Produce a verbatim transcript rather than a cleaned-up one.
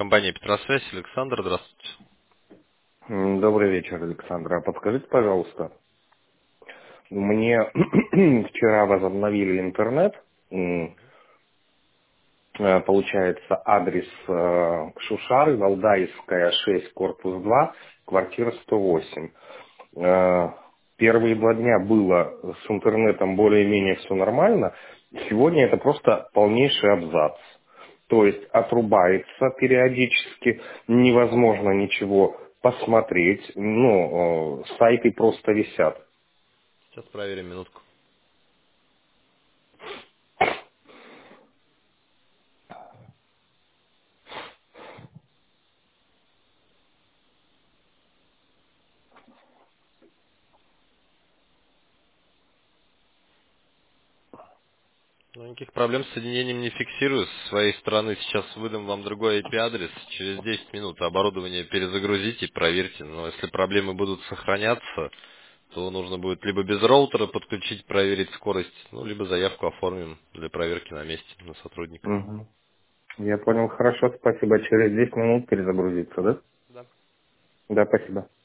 Компания Петросвязь, Александр, здравствуйте. М, Добрый вечер, Александр. А подскажите, пожалуйста, мне вчера возобновили интернет. М, э, Получается, адрес э, Шушары, Валдаевская, шесть, корпус два, квартира сто восемь. Э, Первые два дня было с интернетом более-менее все нормально. Сегодня это просто полнейший абзац. То есть отрубается периодически, невозможно ничего посмотреть, ну, э, сайты просто висят. Сейчас проверим минутку. Ну, никаких проблем с соединением не фиксирую. С своей стороны сейчас выдам вам другой ай пи-адрес. Через десять минут оборудование перезагрузите, проверьте. Но если проблемы будут сохраняться, то нужно будет либо без роутера подключить, проверить скорость, ну, либо заявку оформим для проверки на месте на сотрудника. Мгм. Я понял, хорошо, спасибо. Через десять минут перезагрузиться, да? Да. Да, спасибо.